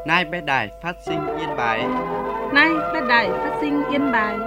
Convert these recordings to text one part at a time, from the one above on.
Nay bé đài phát sinh Yên Bái. Nay bé đài phát sinh Yên Bái.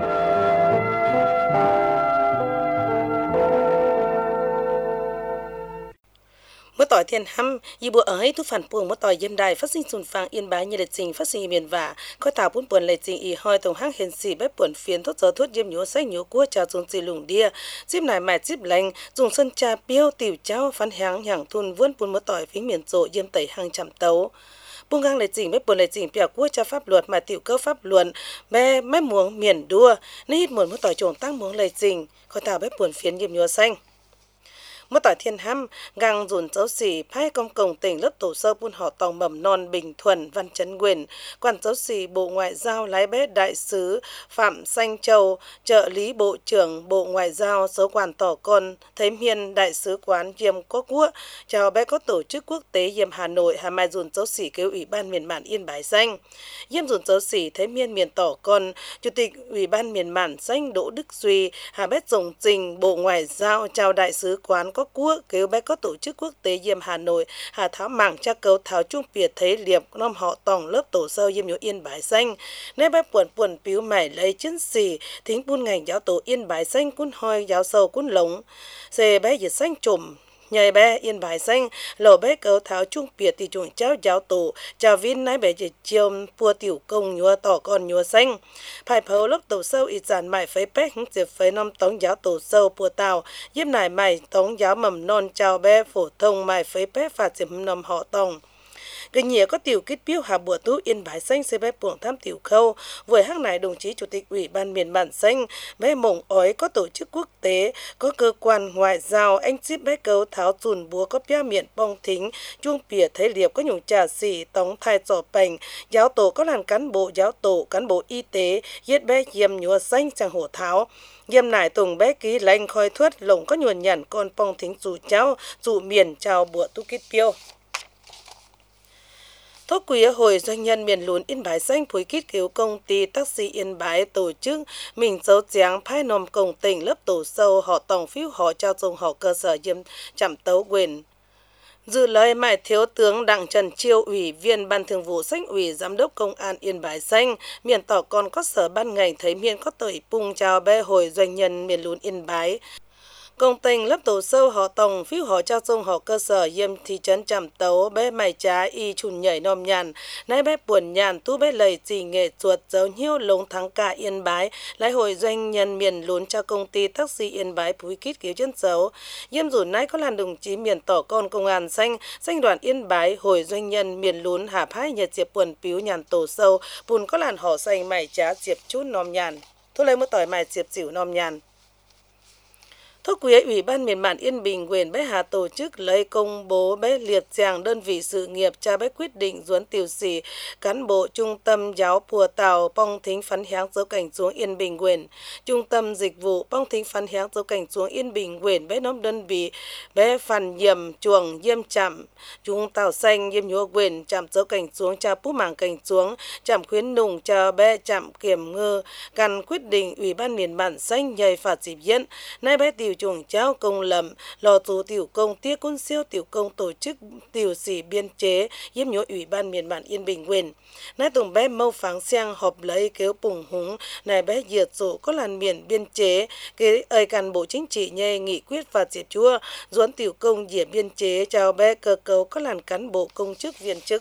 มื่อต่อยเทียนห้ำยีบัวให้ทุกฝันปวงเมื่อต่อยเยี่ยมได้ฟัดสิ่งสุนฟังอินบายยี่เด็ดจริงฟัดสิ่งเมียนว่าเขาถาพุ่นปวนเลยจริงอีหอยตรงห้างเห็นสีใบปวนเฟียนทดเจอทดเยี่ยมหยวใส่หยวกัวจ่าจงจีลุงเดียจิ้มไหนหมายจิ้มแรงจงเส้นจ่าเปี้ยวติ๋วเจ้าฟันหางอย่างทุนว้วนปวนเมื่อต่อยฟิ้งเมียนโจเยี่ยมไต่หางจำเต้าปุ้งกางเลยจริงไม่ปวนเลยจริงเปียกกัวจะฟับหลวดมาติ๋วเก้าฟับหลวนแม่หมวงเมียนดัวในฮิตหมวนเมื่อต่อยจงตั้งหมวงเลยจริงเขาถาใบปวนเฟียนเยี่ยมหยวใส่เมื่อต่อยเทียนห้ำกังจุนเจ้าสีไพ่กองกงติ่งlớp tổ sơ buôn họ tòng mầm non Bình Thuận Văn Chấn Quyền quan จ้าสีBộ Ngoại giao lái bé đại sứ Phạm Xanh Châu trợ lý Bộ trưởng Bộ Ngoại giao số quan tỏ con thấy miền đại sứ quán Diêm Quốc Quốc chào bé có tổ chức quốc tế Diêm Hà Nội hà mai dùn จ้าสีkêu ủy ban miền mạn Yên Bái Xanh Diêm dùn จ้าสีthấy miền tỏ con chủ tịch ủy ban miền mạn Xanh Đỗ Đức Duy hà bé tổng trình Bộ Ngoại giao chào đại sứ quán có quốc kêu bé có tổ chức quốc tế Diêm Hà Nội hà tháo mảng cha cầu tháo trung biệt thấy liệp nom họ tòng lớp tổ sơ Diêm nhổ Yên Bái Xanh nên bé buồn piu mày lấy chân xì thính buôn ngành giáo tổ Yên Bái Xanh cún hoi giáo sâu cún lống xề bé dịch xanh trùm nhảy bé Yên Bái Xanh lầu bé cầu tháo trung biệt thì chuồng cháu giáo tổ chào vin nái bé dịch chiêu pua tiểu công nhua tỏ con nhua xanh phải phâu lớp tổ sâu ít giản mày phấy bé hứng dịp phấy năm tống giáo tổ sâu pua tàu giúp nải mày tống giáo mầm non chào bé phổ thông mày phấy bé phạt dịp nằm họ tòng cái nhía có tiểu kết biếu hà bùa tú Yên Bái Xanh xây bé buồng tham tiểu khâu với hắc này đồng chí chủ tịch ủy ban miền bản xanh bé mộng ói có tổ chức quốc tế có cơ quan ngoại giao anh ship bé cấu tháo chùn búa có bia miệng bong thính chuông pìa thấy liệp có nhung trà xỉ tống thai trò bành giáo tổ có làn cán bộ giáo tổ cán bộ y tế giết bé diêm nhúa xanh chẳng hổ tháo Diêm nải tùng bé ký lành khói thuất lồng có nhuần nhằn con bong thính dù cháu dù miền chào bùa tu kết biếu Thốt quý hội doanh nhân miền lún Yên Bái Xanh phối kết cứu công ty taxi Yên Bái tổ chức mình dấu tráng phái nòm công tỉnh lớp tổ sâu họ tổng phiếu họ trao dùng họ cơ sở diêm chạm tấu quyền. Dự lời mãi thiếu tướng Đặng Trần Chiêu ủy viên ban thường vụ Xanh ủy giám đốc công an Yên Bái Xanh miền tỏ còn có sở ban ngành thấy miền có tội pung chào bé hội doanh nhân miền lún Yên Bái. Công tình lớp tổ sâu họ tổng phiếu họ trao dùng họ cơ sở diêm thị trấn chạm tấu bé mày trá y chùn nhảy nòm nhàn nãy bé buồn nhàn tu bé lầy chỉ nghệ chuột dấu nhiêu lống thắng cả Yên Bái lái hội doanh nhân miền lún cho công ty taxi Yên Bái phúi kít cứu chân dấu diêm rủ nãy có làn đồng chí miền tỏ con công an xanh đoàn Yên Bái hội doanh nhân miền lún hà phái nhật diệp buồn piếu nhàn tổ sâu bùn có làn họ xanh mày trá diệp chút nòm nhàn thu lấy một tỏi mày diệp xỉu nòm nhàn Thốt quý ủy ban miền mạn Yên Bình quyền bé hà tổ chức lấy công bố bé liệt tràng đơn vị sự nghiệp cha bé quyết định duấn tiểu sĩ cán bộ trung tâm giáo pùa tàu bong thính phán háng dấu cảnh xuống Yên Bình quyền trung tâm dịch vụ bong thính phán háng dấu cảnh xuống Yên Bình quyền bé nóm đơn vị bé phàn diệm chuồng diêm chạm trung tàu xanh diêm nhúa quyền chạm dấu cảnh xuống cha pú mảng cảnh xuống chạm khuyến nùng cha bé chạm kiểm ngư căn quyết định ủy ban miền mạn xanh nhảy phạt dịp diễn nay bé tiểu chuồng cháu công lầm lò tù tiểu công tiết quân siêu tiểu công tổ chức tiểu sĩ biên chế yếm nhớ ủy ban miền bản Yên Bình quyền nay tùng bé mâu pháng xiang họp lấy kéo bùng húng này bé diệt rộ có làn miền biên chế cái ơi cán bộ chính trị nhê nghị quyết và diệt chúa duấn tiểu công diệt biên chế chào bé cơ cấu có làn cán bộ công chức viên chức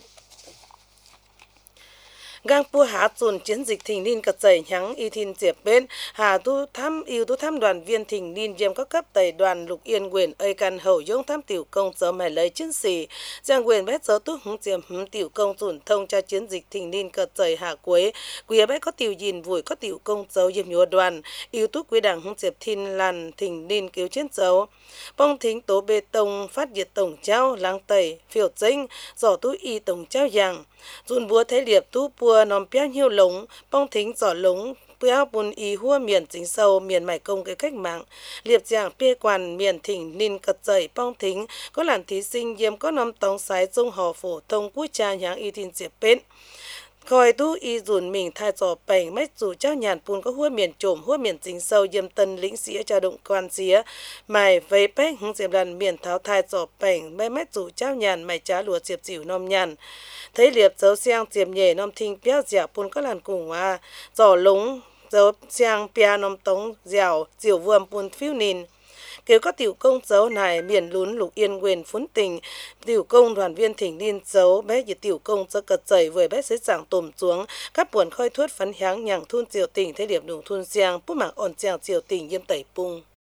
gang pua hạ dồn chiến dịch thình lin cật dày nhắng y thìn diệp bên hà tu thăm yêu tu thăm đoàn viên thình lin diêm các cấp tẩy đoàn lục yên quyền ơi can hậu dông thăm tiểu công giờ mày lấy chiến sĩ giang quyền bé giờ tu húng diệm tiểu công dồn thông cho chiến dịch thình lin cật dày hạ quế quý bé có tiểu dìn vùi có tiểu công dấu diêm nhúa đoàn yêu tu quý đảng húng diệp thìn làn thình lin cứu chiến dấu bong thính tố bê tông phát diệt tổng trao lang tẩy phiểu dinh giỏ tu y tổng trao giang dùn búa thấy liệp tu pua nòm pia nhiêu lống bong thính giỏ lống pia bùn y hua miền chính sâu miền mải công cái cách mạng liệp giảng pia quan miền thỉnh ninh cật dậy bong thính có làn thí sinh diêm có nòm tống sái dung hò phổ thông quốc cha nháng y thìn diệp bên khoi tu y dùn mình thay trò bành mấy dù cháu nhàn pun có hua miền trộm hua miền chính sâu yêm tân lĩnh xía cho động quan xía mày vây bách hứng diệp lần miền tháo thay trò bành mấy mấy dù cháu nhàn mày trả lùa diệp dịu nom nhàn thấy liệp dấu xiang diệp nhẹ nom thinh béo dẻo pun có làn cùng hoa giò lúng dấu xiang pia nom tống dẻo diều vuông pun phiêu nín kêu có tiểu công dấu này miền lún lục yên quyền phún tình tiểu công đoàn viên thỉnh niên dấu bé gì tiểu công dấu cật dậy với bé xế giảng tùm xuống các buồn khơi thuất phấn háng nhàng thun triều tình thế điểm đủ thun giang bút mạng ổn giang triều tình yêm tẩy pung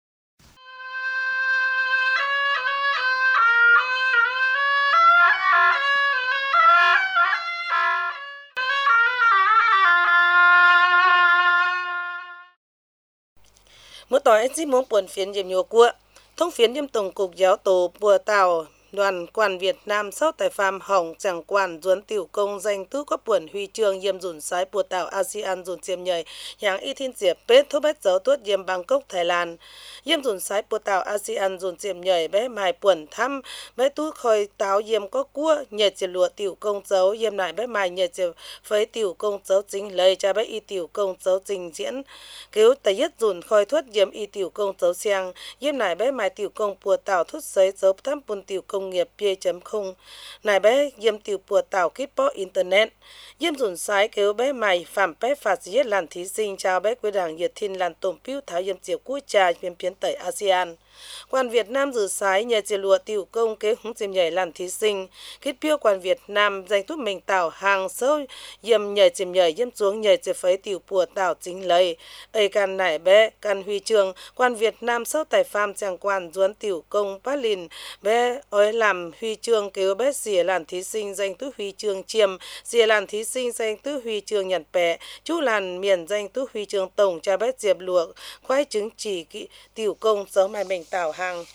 mỗi tỏi anh chỉ muốn buồn phiến yếm nhiều cua thông phiến yếm tổng cục giáo tổ bùa tàu đoàn quan Việt Nam sau tại farm hỏng chẳng quan duấn tiểu công danh tứ có buồn huy chương yếm dùn sái bùa tàu ASEAN dùn chiêm nhảy hàng y thiên diệp bết thúc bách giáo tuốt yếm Bangkok Thái Lan yếm dùn sái bùa tàu ASEAN dùn chiêm nhảy bé mài buồn thăm bé tú khơi táo yếm có cua nhảy chỉ lụa tiểu công dấu yếm lại bé mài nhảy chỉ phấy tiểu công dấu chính lời cha bé y tiểu công dấu trình diễn cứu tài nhất dùn khơi thuất yếm y tiểu công dấu xiang yếm lại bé mài tiểu công bùa tàu thút sấy dấu thăm bùn tiểu công nghiệp P.0 này bé yếm tiểu bùa tàu kíp bó internet yếm dùn sái cứu bé mày phạm bé phạt giết làn thí sinh chào bé quý đảng nhiệt thiên làn tổm piu tháo yếm chiều cua trà phiên phiến tẩy ASEAN quan Việt Nam dự sái nhờ chỉ lụa tiểu công kế hứng chiêm nhảy làn thí sinh kết piu quan Việt Nam danh thúc mình tàu hàng sâu yếm nhảy chiêm nhảy yếm xuống nhảy chỉ phấy tiểu bùa tàu chính lấy ấy can nải bé can huy chương quan Việt Nam sau tài farm chẳng quan duấn tiểu công bát lìn bé ối làm huy chương kéo bé xìa làn thí sinh danh tứ huy chương chiêm xìa làn thí sinh danh tứ huy chương nhật bẹ chú làn miền danh tứ huy chương tổng cha bé diệp luộc khoái chứng chỉ tiểu công sớm mai mình tảo hàng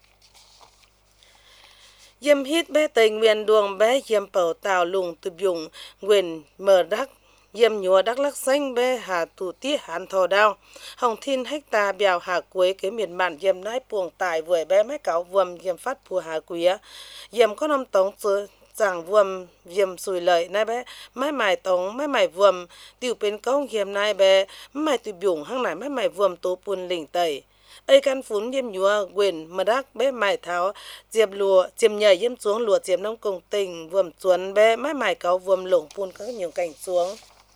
yếm hít bé tây nguyên đường bé yếm bầu tàu lùng tụp dùng nguyên mở đắc yếm nhúa đắc lắc xanh bé hà thủ tiết hàn thò đao hồng thiên hecta bèo hà quế cái miền mạn yếm nái puồng tài vừa bé mấy cáo vuông yếm phát phù hà quế yếm có năm tống chứa giảng vuông yếm sùi lợi nai bé mấy mài tống mấy mài vuông tiểu bên công yếm nai bé mài tụp dùng hăng nải mấy mài vuông tố pun lỉnh tẩy ấy căn phún yếm nhúa quyền mà đắc bé mài tháo diệp lùa chiêm nhảy yếm xuống lùa chiêm nông công tình vuông chuồn bé mấy mài cáo vuông lủng pun có nhiều cảnh xuống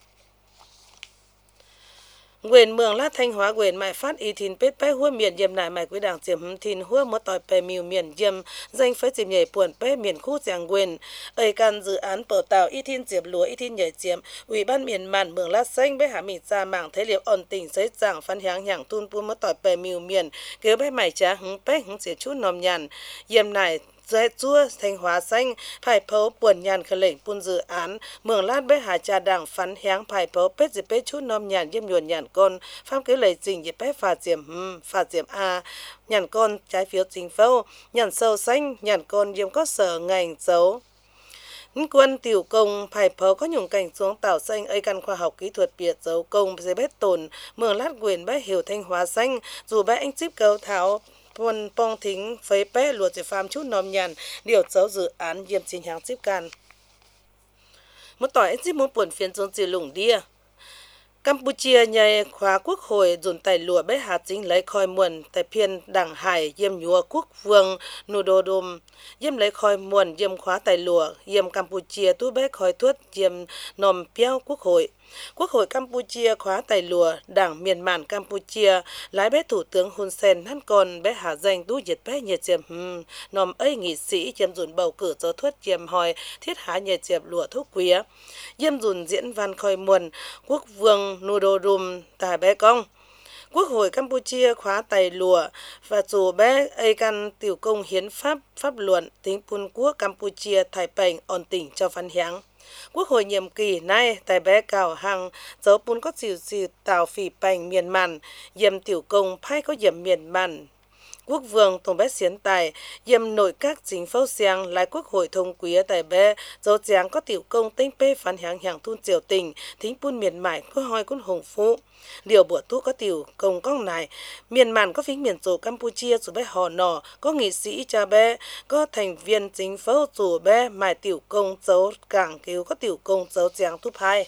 quyền mường lát Thanh Hóa quyền mại phát y thìn pết bé hua miền yếm lại mại quý đảng chiếm thìn hua một tỏi pè miu miền yếm danh phế chiếm nhảy buồn pé miền khu giang quyền ấy căn dự án bầu tàu y thìn diệp lúa y thìn nhảy chiếm ủy ban miền màn mường lát xanh bé hạ mịt ra mạng thế liệu ổn tình giấy giảng phán háng nhàng tuôn buôn một tỏi pè miu miền kéo bé mải trá hứng pé hứng xỉa chút nòm nhàn yếm lại dễ chua Thanh Hóa xanh phải phấu buồn nhàn khởi lệnh buôn dự án mường lát bé hà trà đảng phán háng phải phấu pết dịp pết chút nòm nhàn yếm nhuồn nhàn con pháp kế lời trình dịp pết phạt diệm a nhàn con trái phiếu chính phâu nhàn sâu xanh nhàn con yếm có sở ngành dấu quân tiểu công phải phấu có nhung cảnh xuống tảo xanh ấy căn khoa học kỹ thuật biệt dấu công dễ bết tồn mường lát quyền bé hiểu Thanh Hóa xanh dù bé anh chip cầu tháo quân pong thính phấy pé luật chỉ phàm chút nòm nhàn điều dấu dự án yếm chính hàng chip can một tỏi anh chip muốn buồn phiền dồn chỉ lủng đia Campuchia nhảy khóa quốc hội dồn tài lụa bé hạt chính lấy khoi muôn tại phiên đảng hải yếm nhúa quốc vương Nudodom yếm lấy khoi muôn yếm khóa tài lụa yếm Campuchia tu bé khoi thuất yếm nòm piao Quốc hội Campuchia khóa tài lùa đảng miền mạn Campuchia lái bé thủ tướng Hun Sen hắn còn bé hạ danh tu nhiệt bé nhiệt chiếm nòm ấy nghị sĩ chiếm dùn bầu cử cho thuất chiếm hỏi thiết hạ nhiệt chiếm lụa thuốc quý yếm dùn diễn văn khoi muôn quốc vương Nudodom tài bé công Quốc hội Campuchia khóa tài lùa và dù bé ấy căn tiểu công hiến pháp luận tính pun quốc Campuchia Thái Bình ổn tỉnh cho phán háng Quốc hội nhiệm kỳ nay tại bé cào hàng dấu pun có chịu tạo phỉ bành miền màn yếm tiểu công phai có yếm miền màn Quốc vương tổng bé xiến tài yếm nội các chính phâu xiang lại quốc hội thông quý tại bé dấu giáng có tiểu công tinh pê phán hàng thun triều tình thính pun miền mải có hoi quân hùng phú điều bữa tu có tiểu công công này miền màn có phính miền tổ Campuchia rồi bé hò nọ có nghị sĩ cha bé có thành viên chính phâu chủ bé mải tiểu công dấu cảng cứu có tiểu công dấu giáng thúc hai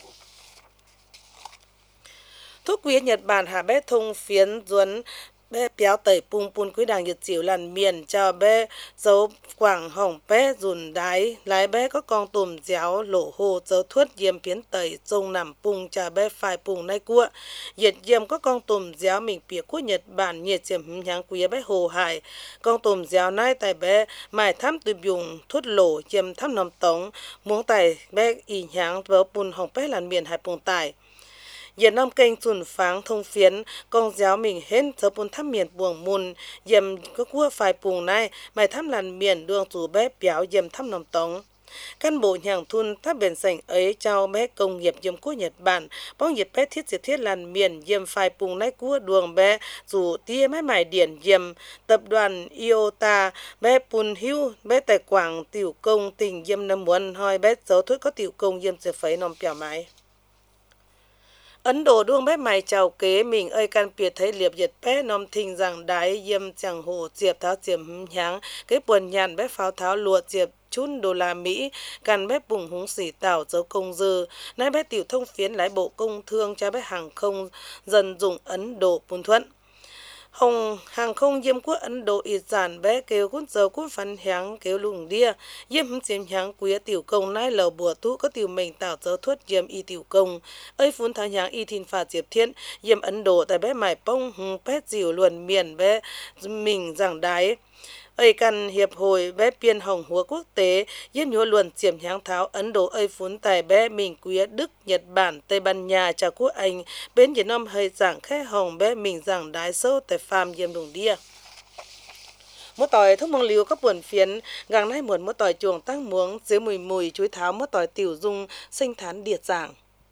thuốc quý Nhật Bản hạ bé thông phiến duấn bé béo tẩy pung pun quý đảng Nhật chiều làn miền cho bé dấu quảng hỏng bé dùn đáy lái bé có con tùm déo lỗ hồ dấu thuất diêm phiến tẩy trông nằm pung cho bé phải pung nay cua nhiệt diêm có con tùm déo mình phía của Nhật Bản nhiệt diêm nháng quý bé hồ hải con tùm déo nay tại bé mải thăm từ dùng thuất lỗ diêm thăm nằm tống muốn tẩy bé y nháng vớ pun hỏng bé làn miền hải pung tải Việt Nam kênh chuẩn pháng thông phiến công giáo mình hên giờ bún thăm miền buồng mùn dầm có cua phải buồng này mày thăm làn miền đường chủ bé béo dầm thăm nòng tống căn bộ nhàng thun tháp bền sảnh ấy trao bé công nghiệp dầm của Nhật Bản bóng dịp bé thiết diệt thiết làn miền dầm phải buồng này cua đường bé dù tia máy mải điển dầm tập đoàn Iota bé pun hưu bé tài quảng tiểu công tình dầm năm muốn hoi bé dấu thuyết có tiểu công dầm sẽ phải nòng bèo máy Ấn Độ đuông bé mày chào kế mình ơi can biệt thấy liệp diệt bé nòm thình rằng đáy yêm chẳng hồ diệp tháo diệp nháng cái buồn nhàn bé pháo tháo lụa diệp chun đô la Mỹ can bé bùng húng xỉ tảo dấu công dư nay bé tiểu thông phiến lái bộ công thương cho bé hàng không dần dùng Ấn Độ bùn thuận hàng không diêm quốc Ấn Độ ít giản bé kêu cún dầu cún phán háng kêu lùng đia diêm diêm háng quý tiểu công nai lầu bùa tú có tiểu mình tạo dấu thuất diêm y tiểu công ơi phun tháo háng y thìn phạt diệp thiên diêm Ấn Độ tại bé mải bông hùng bé dìu luồn miền bé mình giảng đáy ơi căn hiệp hội bé biên hồng húa quốc tế diêm nhúa luồn diêm háng tháo Ấn Độ ơi phun tại bé mình quý Đức Nhật Bản Tây Ban Nha chào quốc Anh bên Việt Nam hơi giảng khẽ hồng bé mình giảng đái sâu tại farm diêm đồng đia mỗi tỏi thuốc mong liu các buồn phiến gàng nay muộn mỗi tỏi chuồng tăng muống dưới mùi chuối tháo mỗi tỏi tiểu dung sinh thán điệt giảng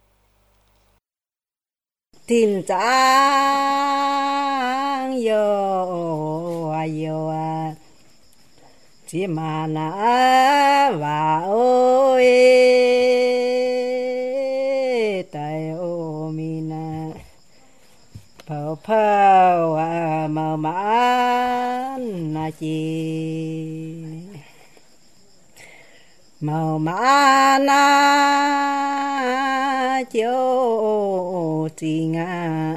tin trang yo yo chỉ mà na và ôi tại ô mina phao phao mờ mãn na chi màu mãn na chiếu chỉ ngã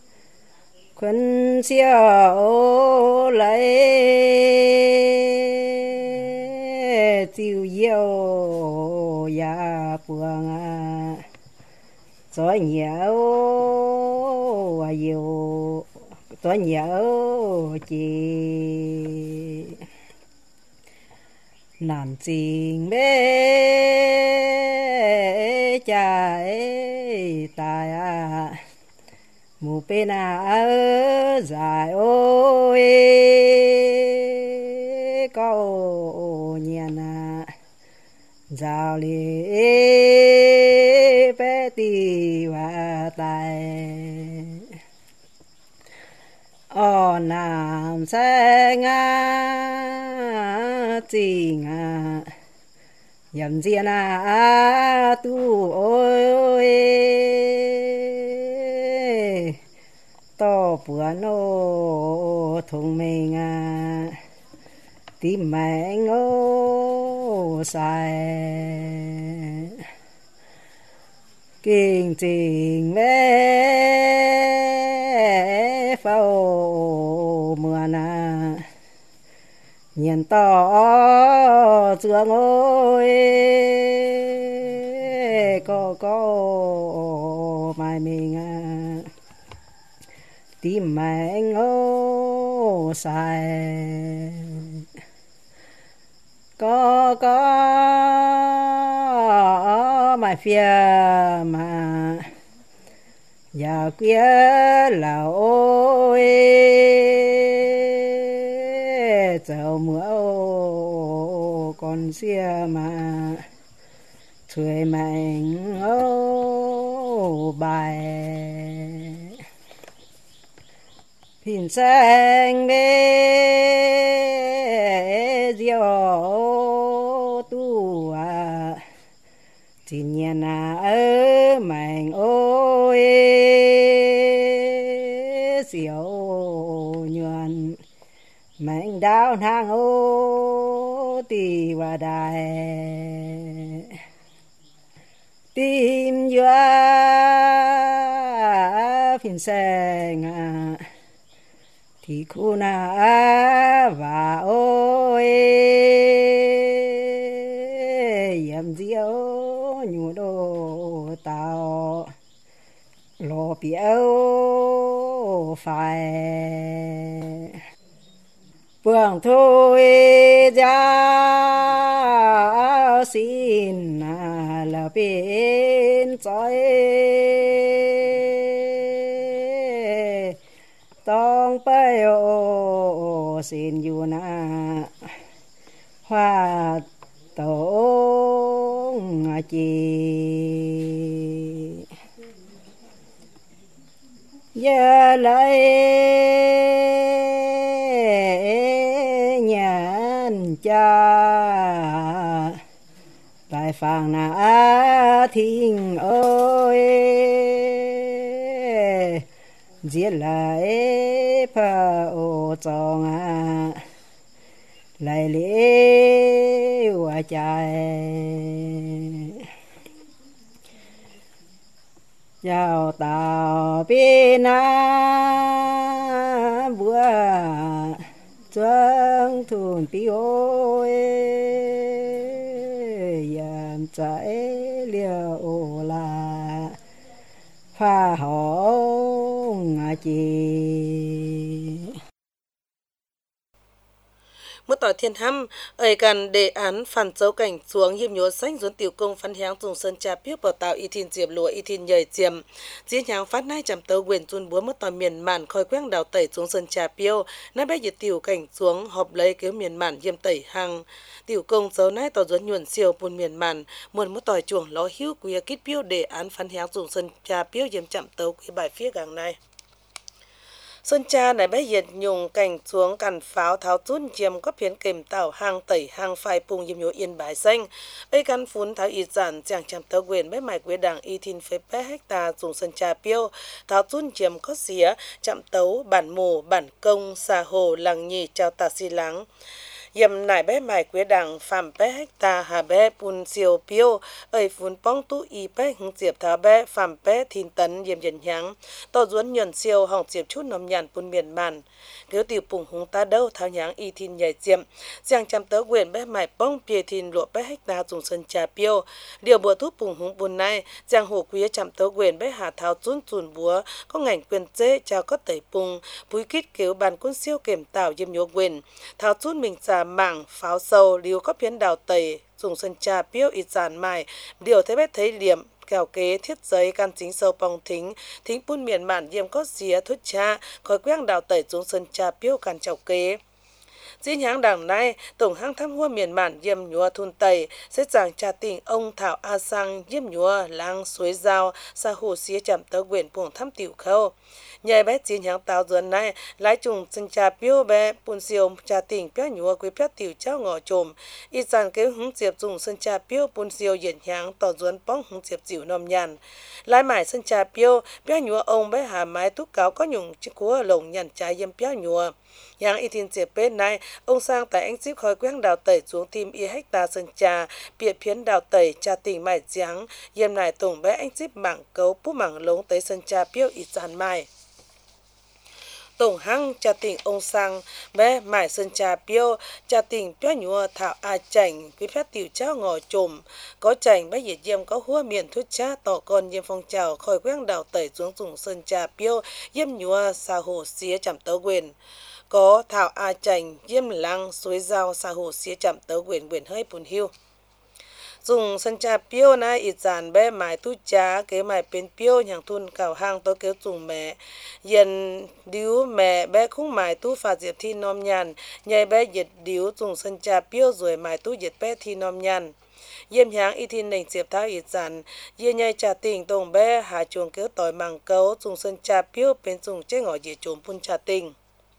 quân siêu lấy tiêu yêu ya buông gió nhiều yêu gió nhiều chỉ nản tình bê chạy tại mù bên dài ôi câu nhiên giao li bé tì và tài ô nam sẽ ngã chỉ ngã yếm diện tu ôi to buồn ô thùng mình tìm mạnh ô sai kinh trình mê phao mưa na nhìn to dương ôi có mai mình tìm mạnh ô sai có mai phía mà giờ kia là ôi giờ mưa ô con xia mà thuê mạnh ô bài phiền sang đê diệu tu à chỉ nhiên ở mạnh ôi diệu nhuận mạnh đau nang ô tì và đài tim dua phiền sang à thì khu na và ôi yếm diệu nhu đô tao lô biểu phải phương thôi ra xin là bên trái tông bay ô xin yu na hoa tông chi giờ lại nhận cha tại phàng na thinh ơi giết lại phá ô chong à lại lễ hoa trái chào tàu bên na bữa trăng thôn piêu yam trái liêu là pha hồng chi มื่อต่อเทียนห้ำเอ่ยกันเดอันฟันเจ้าแก่งสวงยิมโยแสงสวนติวกงฟันแหงจุงเซินจ่าเปี้ยวเป่าเตาอีทินเจียบหลัวอีทินใหญ่เจียมจีนหางฟัดนายจำเตาเวนจุนบัวเมื่อต่อเมียนมันคอยแกว้งดาวเตยจุงเซินจ่าเปี้ยวนั่นแบยึดติวแก่งสวงหอบเลยเกี่ยวเมียนมันเยี่ยมเตยหังติวกงเจ้านายต่อจวนหยวนเซียวปุ่นเมียนมันมวนเมื่อต่อยจวงล้อหิ้วกุยกิดเปี้ยวเดอันฟันแหงจุงเซินจ่าเปี้ยวเยี่ยมจำเตากุยบ่ายเฟี้ยกังในSơn cha này bé diệt nhung cảnh xuống cằn pháo tháo chun chiêm có phiến kềm tàu hàng tẩy hàng phai pung yếm nhố yên bài xanh ấy căn phun tháo y giản chàng chăm tớ quyền bé mải quế đảng y thìn phế bé hecta dùng sơn cha piêu tháo chun chiêm có xía chạm tấu bản mù bản công xà hồ làng nhì chào tà xì láng yếm nải bé mải quế đảng phạm bé hecta hà bé pun siêu piêu ấy phun pong tu y bé hưng diệp tháo bé phạm bé thìn tấn yếm dần nháng tỏ duốn nhuận siêu hỏng diệp chút nóm nhàn pun miền màn nếu tiểu phùng hung ta đâu tháo nháng y thìn nhảy diệm giang chăm tớ quyền bé mải pong pia thìn lụa bé hecta dùng sơn trà piêu điều bùa thuốc phùng hung bùn này giang hồ quý chăm tớ quyền bé hà tháo chun chun búa có ngành quyền chế chào có tẩy pung búi kít kéo bàn quân siêu kềm tảo yếm nhố quyền tháo chun mình trà mảng pháo sâu liu có phiến đào tẩy dùng sơn trà piêu ít giản mài điều thấy bé thấy liệm kèo kế thiết giấy can chính sâu bong thính pun miền mạn yếm có xía thút cha khói quang đào tẩy xuống sơn trà piêu can chào kế Dĩ nháng đằng này, tổng hang thăm hua miền mạn yếm nhúa thun tẩy, sẽ giảng trà tình ông Thảo A Sang yếm nhúa lang suối giao, sa hồ xía chạm tớ quyển buồng thăm tiểu khâu. Nhảy bé dĩ nháng táo dần này, lái trùng chân trà piêu bé, bùn siêu trà tình piá nhúa quý piá tiểu cháu ngọ trồm. Ít dàn kế hứng diệp dùng sân trà piêu bùn siêu diễn nháng tỏ dần bóng hứng diệp dịu nòm nhàn. Lái mải sân trà piêu, piá nhúa ông bé hà mái túc cáo có nhung chiếc cua lồng nhàn trái yếm piá nhúa. Yang y tin diệp bên này, ông Sang tại anh ship khói quang đào tẩy xuống tim y hecta sân trà, bịa phiến đào tẩy trà tình mải giáng, yếm này tổng bé anh ship mảng cấu bút mảng lống tới sân trà piêu ít dàn mải. Tổng hăng trà tình ông Sang bé mải sân trà piêu trà tình piêu nhúa Thảo A Chảnh quý phép tiểu cháu ngò trùm có chảnh bé diệt yếm có hua miền thuốc cha tỏ con yếm phong trào khói quang đào tẩy xuống dùng sân trà piêu yếm nhúa sa hồ xía chạm tớ quyền có Thảo A Chảnh yếm lăng suối giao sa hồ xía chạm tớ quyền quyền hơi bùn hiu dùng sân trà piêu na ít dàn bé mải tu cha kế mải bên piêu nhàng thun cào hang tôi kéo dùng mẹ yên điếu mẹ bé khung mải tu phà diệp thi nom nhàn nhảy bé diệt điếu dùng sân trà piêu rồi mải tu diệt bé thi nom nhàn Yếm nháng y thiên nền diệp tháo y dàn yê nhai trà tình tông bé hà chuồng kéo tỏi màng cấu dùng sân trà piêu bên dùng chế ngõ dìa trốn phun trà tình.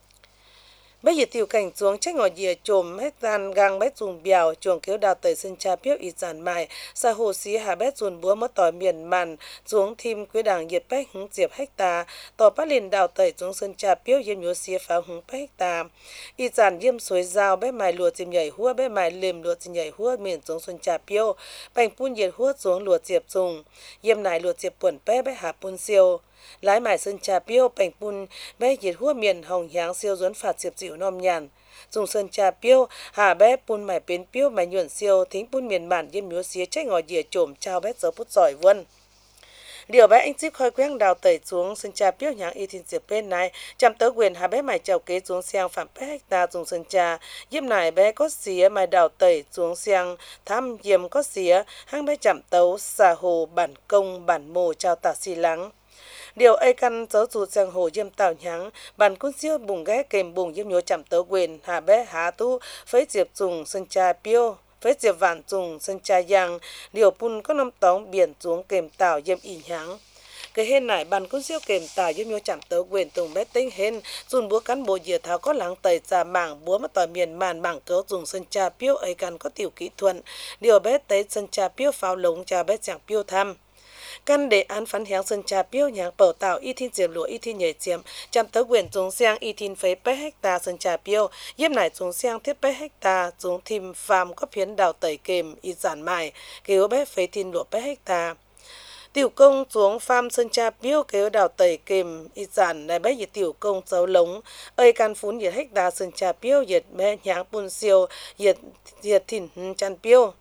Bây giờ tiểu cảnh xuống trách ngồi dìa trồm hết gian gang bét dùng bèo chuồng kéo đào tẩy sân cha piếu ít giàn mài sa hồ xí hà bét dùng búa mất tỏi miền màn xuống thim quế đảng nhiệt bét hứng diệp hecta tỏ bắt liền đào tẩy xuống sân cha piếu yếm nhúa xía pháo hứng bét hecta ít giàn yếm suối dao bét mài lùa chìm nhảy hua bét mài lềm lùa chìm nhảy hua miền xuống sân cha piếu bành phun nhiệt hua xuống lùa diệp dùng yếm nải lùa diệp buồn bét bét hà phun siêu lái mải sân trà piêu bành pun bé nhiệt hua miền hồng nháng siêu duấn phạt diệp dịu nom nhàn dùng sân trà piêu hà bé pun mải bến piêu mải nhuận siêu thính pun miền bản yếm múa xía trách ngòi dìa trộm trao bé giờ phút giỏi vân điều bé anh chip khơi quang đào tẩy xuống sân trà piêu nháng y thiên diệp bên này chăm tớ quyền hà bé mải chào kế xuống xiang phạm bé hecta dùng sân trà yếm nải bé có xía mải đào tẩy xuống xiang tham yếm có xía hang bé chạm tấu xà hồ bản công bản mồ trao tả xì lắng điều ai căn giáo dục sang hồ yếm tạo nháng bản quân siêu bùng ghé kèm bùng yếm nhúa chạm tớ quyền hà bé há tu phế diệp dùng sân trà piêu phế diệp vạn dùng sân trà giang điều pun có năm tóng biển xuống kèm tạo yếm y nháng cái hên này bản quân siêu kèm tạo yếm nhúa chạm tớ quyền tùng bé tinh hên dùng búa cán bộ dìa tháo có láng tẩy trà mảng búa mất tỏi miền màn mảng cớ dùng sân trà piêu ai căn có tiểu kỹ thuật điều bé tới sân trà piêu pháo lống trà bé chẳng piêu thăm căn đề án phán héo sân trà piêu nhàng bảo tạo y thiên diệp lúa y thiên nhảy chiếm chăm tớ quyền xuống xiang y thiên phế bé hecta sân trà piêu yếm nải xuống xiang thiết bé hecta xuống thìm phàm có phiến đào tẩy kềm y giản mài kéo bé phế thiên lúa bé hecta tiểu công xuống pham sân trà piêu kéo đào tẩy kềm y giản này bé nhiệt tiểu công dấu lống ơi can phún nhiệt hecta sân trà piêu nhiệt bé nháng bùn siêu nhiệt thìn chăn piêu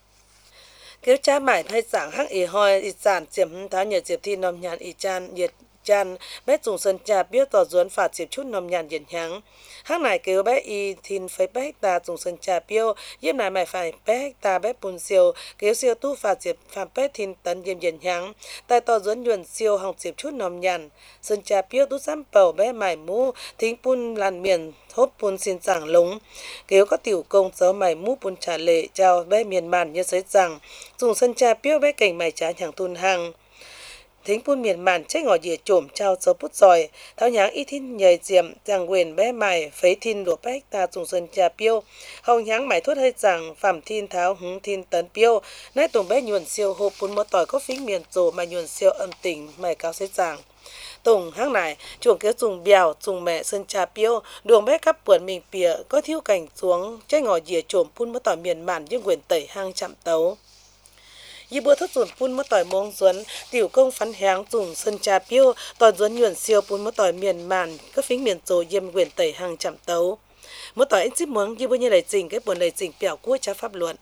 kéo cha mải thay giảng hắc ý hoi ý giản chiếm tháo nhờ diệp thi nom nhàn ý chan nhiệt chan bé dùng sân trà biết tỏ duấn phạt diệp chút nom nhàn nhiệt nháng hắc này kéo bé y thìn phế bé hecta dùng sân trà piêu yếm này mải phải bé hecta bé bùn siêu kéo siêu tu phạt diệp phạm bé thìn tấn yếm nhiệt nháng tại tỏ duấn nhuận siêu hỏng diệp chút nom nhàn sân trà piêu tu xăm bầu bé mải mũ thính pun làn miền hốt pun xin giảng lống kéo có tiểu công giáo mải mũ pun trả lệ chào bé miền màn như sấy rằng dùng sân trà piêu bé cảnh mải trá nhàng thun hàng thính pun miền màn trách ngỏ dìa trộm trao dấu bút giỏi tháo nháng y thiên nhầy diệm rằng quyền bé mải phế thiên lúa bé hecta dùng sân trà piêu hồng nháng mải thuốc hơi rằng phạm thiên tháo hứng thiên tấn piêu nay tùng bé nhuận siêu hộp pun một tỏi có phính miền rổ mà nhuận siêu âm tình mải cao sấy rằng tùng hang này chuồng kéo dùng bèo dùng mẹ sân trà piêu đường bé cắp bưởi mình pìa có thiếu cảnh xuống trách ngỏ dìa trộm pun một tỏi miền màn nhưng quyền tẩy hang chạm tấu y bữa thất dùng pun mất tỏi mông duấn tiểu công phán háng dùng sân trà piêu tỏi duấn nhuận siêu pun mất tỏi miền màn các phính miền rồ yêm quyền tẩy hàng chạm tấu mất tỏi ít muống như bao nhiêu lời trình cái buồn lời trình bèo của cha pháp luận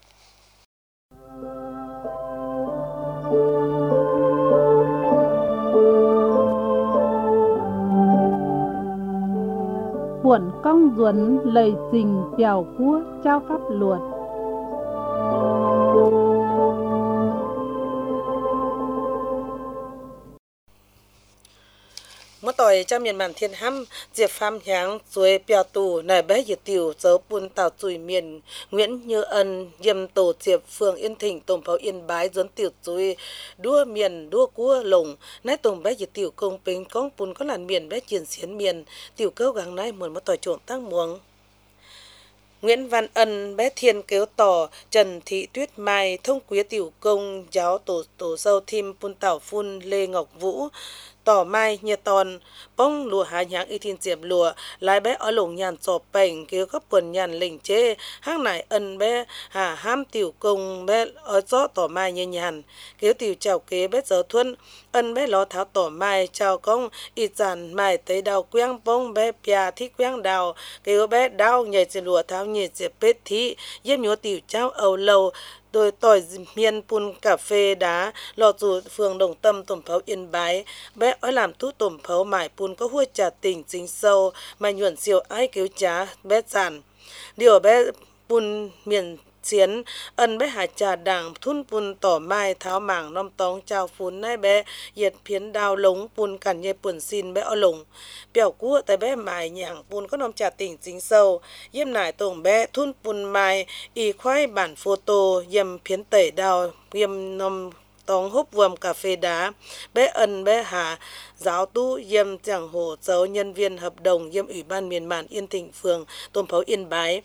buồn công duấn lời trình bèo của trao pháp luật mất tỏi cha miền màn thiên hăm diệp pham nháng suối bèo tù nải bé diệt tiểu dấu pun tàu chùi miền Nguyễn Như Ân yêm tổ diệp phường Yên Thịnh tổng pháo Yên Bái dẫn tiểu suối đua miền đua cua lồng nái tổng bé diệt tiểu công bình công pun có làn miền bé chiến xiến miền tiểu câu gắng nái muốn mất tỏi trộn tăng muống Nguyễn Văn Ân bé Thiên kéo tỏ Trần Thị Tuyết Mai thông quý tiểu công giáo tổ sâu thim pun tảo phun Lê Ngọc Vũ tỏ mai nhiệt tòn bông lùa há nháng y thiên diệp lùa lái bé ở lồng nhàn sọ bành kéo các quần nhàn lỉnh chê hang nải ân bé hà ham tiểu công bé ở gió tỏ mai như nhàn kéo tiểu chào kế bé giờ thuân ân bé ló tháo tỏ mai chào công y giàn mai tới đào quang bông bé pia thi quang đào kéo bé đau nhảy diệp lùa tháo nhảy diệp bết thi yếm nhúa tiểu cháo ầu lâu đôi tỏi miên pun cà phê đá lò dù phường Đồng Tâm tổng pháo Yên Bái bé ở làm tú tổng pháo mải pun có hua trà tỉnh chính sâu mà nhuận siêu ai cứu trá bé giản điều bé pun miền chiến ân bé hà trà đảng thun pun tỏ mai tháo mảng nom tóng chào phun nai bé nhiệt phiến đào lống pun cản nhê puồn xin bé o lồng biểu cua tại bé mài nhàng pun có nom trà tỉnh chính sâu yếm nải tổng bé thun pun mai y khoai bản photo yếm phiến tẩy đào yếm nom tóng húp vườm cà phê đá bé ân bé hà giáo tu yếm chẳng hồ dấu nhân viên hợp đồng yếm ủy ban miền màn Yên Thịnh phường Tôn Pháo Yên Bái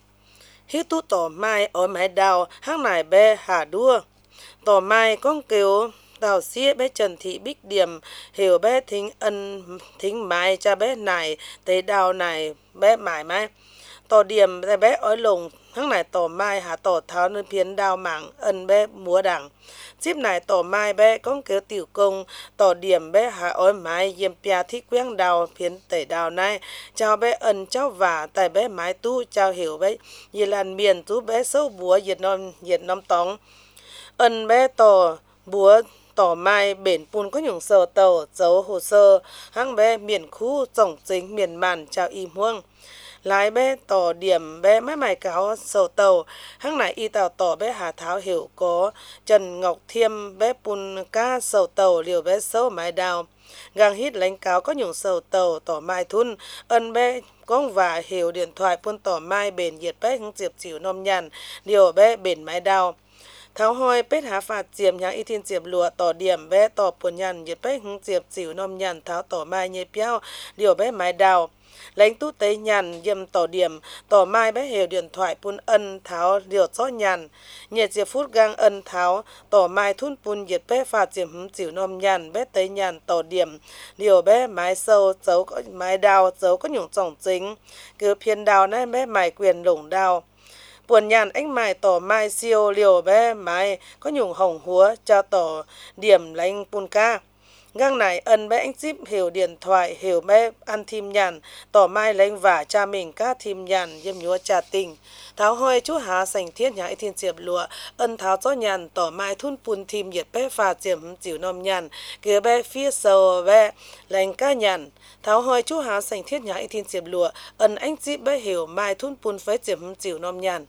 hít tu tỏ mai ở mái đào hang nải bé hà đua tỏ mai con kêu tàu xía bé Trần Thị Bích Điểm hiểu bé thính ân thính mai cha bé nải tới đào nải bé mải mai tỏ điểm bé ói lồng hang nải tỏ mai hà tỏ tháo nơi phiến đào mảng ân bé múa đảng chip nải tỏ mai bé con kêu tiểu công tỏ điểm bé hà ói mai yếm pia thi quang đào phiến tẩy đào này chào bé ân cháu vả tại bé mái tu chào hiểu bé như làn miền tu bé sâu búa nhiệt nom tóng ân bé tỏ búa tỏ mai bển pun có nhung sờ tàu dấu hồ sơ hang bé miền khu tổng chính miền màn chào im huông lái bé tỏ điểm bé máy mài cáo sầu tàu hang này y tàu tỏ bé hà tháo hiểu có Trần Ngọc Thiêm bé pun ca sầu tàu liều bé sâu mái đào gang hít lãnh cáo có nhung sầu tàu tỏ mai thun ân bé con và hiểu điện thoại pun tỏ mai bền nhiệt bé hứng diệp chịu nom nhàn liều bé bền mái đào tháo hoi pết há phạt diệm nhang y thiên diệp lụa tỏ điểm bé tỏ puồn nhàn nhiệt bé hứng diệp chịu nom nhàn tháo tỏ mai nhê piao liều bé mái đào lãnh tu tế nhàn yếm tỏ điểm tỏ mai bé hiểu điện thoại pun ân tháo liều chó nhàn nhiệt diệp phút gang ân tháo tỏ mai thun pun nhiệt bé phạt diệm hứng chịu nom nhàn bé tế nhàn tỏ điểm liều bé mái sâu dấu có mái đào dấu có nhung trọng chính cứ phiền đào này bé mài quyền lủng đào buồn nhàn anh mài tỏ mai siêu liều bé mái có nhung hồng húa cho tỏ điểm lãnh pun ca gang này ân bé anh zip hiểu điện thoại hiểu bé ăn thìm nhàn tỏ mai lãnh vả cha mình cá thìm nhàn yếm nhúa trà tình tháo hoi chú há sành thiết nhã thiên diệp lụa ân tháo chó nhàn tỏ mai thun pun thìm nhiệt bé phà diệm chịu nom nhàn kia bé phía sầu bé lãnh cá nhàn tháo hoi chú há sành thiết nhã thiên diệp lụa ân anh zip bé hiểu mai thun pun phế diệm chịu nom nhàn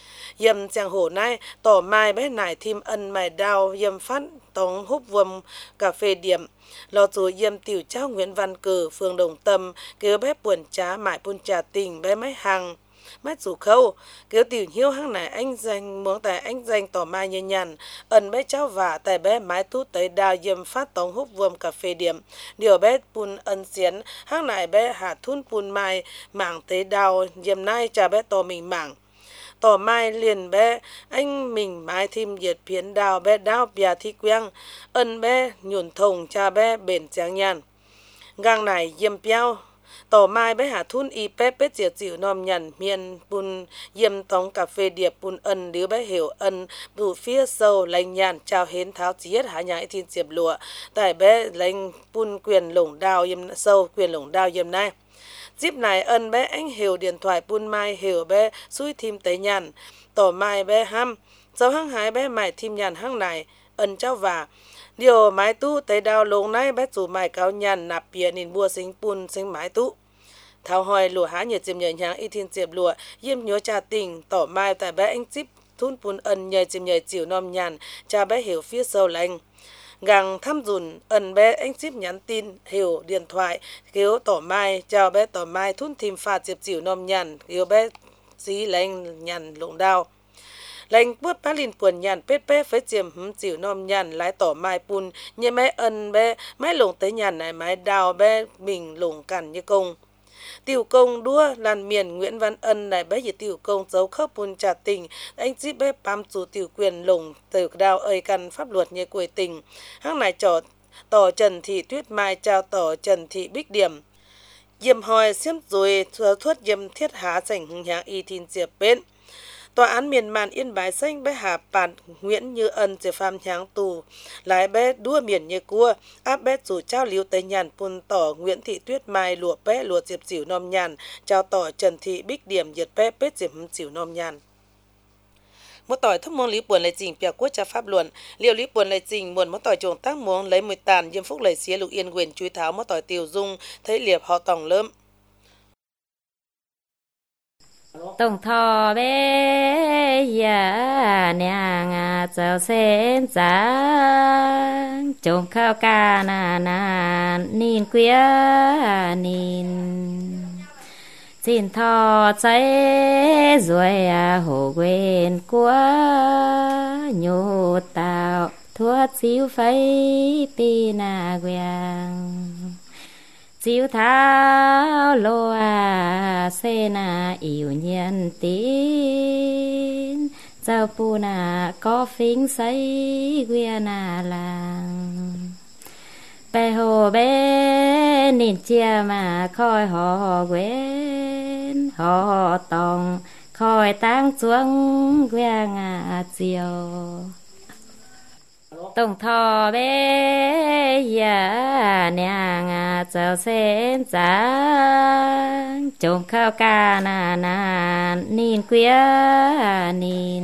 yếm chàng hổ này tỏ mai bé nải thìm ân mài đào yếm phát tống húp vườm cà phê điểm lò dù yếm tiểu trao Nguyễn Văn Cử phường Đồng Tâm kêu bé buồn trá mãi pun trà tình bé máy hàng mát rủ khâu kêu tiểu hiếu hang này anh danh muốn tại anh danh tỏ mai như nhàn ân bé cháu vả tại bé mái tú tới đào yếm phát tống húp vườm cà phê điểm điều bé pun ân xiến hang này bé hạ thun pun mai mảng tới đào yếm nay cha bé tỏ mình mảng tỏ mai liền bé anh mình mai thìm nhiệt phiến đào bé đào bìa thi quang ân bé nhuồn thồng cha bé bền tráng nhàn gang này yếm piao tỏ mai bé hạ thun y pép bết diệt dịu nom nhàn miền pun yếm tống cà phê điệp pun ân đứa bé hiểu ân bù phía sâu lành nhàn chào hến tháo chiết hạ nhãi thiên diệp lụa tại bé lành pun quyền lủng đào yếm sâu quyền lủng đào yếm này dịp này ân bé anh hiểu điện thoại pun mai hiểu bé xui thìm tới nhàn tỏ mai bé ham dấu hăng hái bé mải thìm nhàn hăng này ân cháu và điều mái tu tới đào lông này bé chủ mải cáo nhàn nạp bìa nên bua sinh pun sinh mái tu thao hoi lùa há nhiệt diệm nhờ nhàng y thiên diệp lùa yếm nhớ trà tình tỏ mai tại bé anh zip thun pun ân nhờ diệm nhờ chịu nom nhàn cha bé hiểu phía sâu lành gang thăm dùn ân bé anh ship nhắn tin hiểu điện thoại kêu tỏ mai chào bé tỏ mai thun thìm phạt diệp chịu nom nhàn kêu bé xí lành nhàn lụng đào lành bước bá lìn puồn nhàn pép pép với diệm chịu nom nhàn lái tỏ mai pun như mấy ân bé mấy lụng tới nhàn này máy đào bé mình lụng cằn như công tiểu công đua làn miền Nguyễn Văn Ân này bé gì tiểu công dấu khớp pun trà tình anh zip bé bám chủ tiểu quyền lủng từ đào ơi căn pháp luật như quầy tình hang này trò tỏ Trần Thị Tuyết Mai chào tỏ Trần Thị Bích Điểm yếm hoi xiêm rồi thuất yếm thiết há sảnh hưng nhang y thiên diệp bên tòa án miền màn Yên Bái xanh bé hà bản Nguyễn Như Ân sẽ pham nháng tù lái bé đua miền như cua áp bé chủ trao liếu tới nhàn pun tỏ Nguyễn Thị Tuyết Mai lụa bé lụa diệp xỉu nom nhàn trao tỏ Trần Thị Bích Điểm diệt bé bết diệp xỉu nom nhàn một tỏi thấp môn lý buồn lấy trình bèo quốc cha pháp luận liệu lý buồn lấy trình muôn một tỏi trồng tác muống lấy mười tàn diêm phúc lấy xía lục yên quyền chui tháo một tỏi tiêu dung thấy liệp họ tòng lơm tổng thọ bé ya nhà cháu sen giá trồngข้าวกานาnín quía nín xin thọ cháy rồi hồ quên quá nhô tạo thuốc xíu phấy pi na quang chiếu tháo lô xe yêu nhân tín giao pu có phính sấy quê làng bè hồ bé nín chia mà khôi họ quên họ tòng khôi tăng xuống quê chiều tổng thọ bé ya nhà cháu sen giá trồngข้าวกาnín quía nín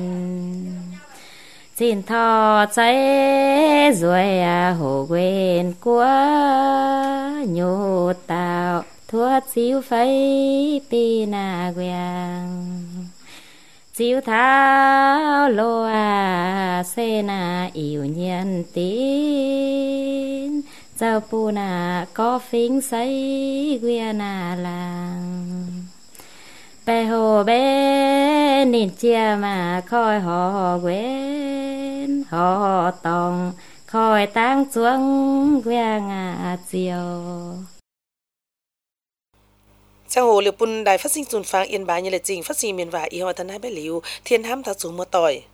xin thọ cháy rồi hồ quên quá nhô tạo thuốc xíu phấy pi na quang chiếu tháo lô xe yêu nhân tín giao pu có phính sấy quê làng bè hồ bé nín chia mà khôi họ quên họ tòng khôi tăng xuống quê chiều Trang hồ liều pun đài phát sinh dùn phang yên bá như lệ trình phát sinh miền và y hoa thân hai bé liu thiên ham thảo xuống một tỏi